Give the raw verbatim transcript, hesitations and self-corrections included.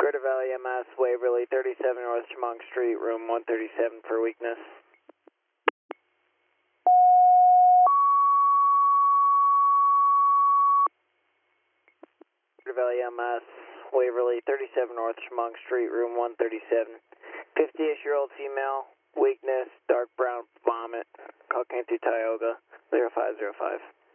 Critter Valley M S, Waverly, thirty-seven North Chemung Street, room one thirty-seven for weakness. Critter Valley M S, Waverly, thirty-seven North Chemung Street, room one thirty-seven. fifty-ish-year-old female, weakness, dark brown vomit, Call Cantu Tioga, zero five zero five.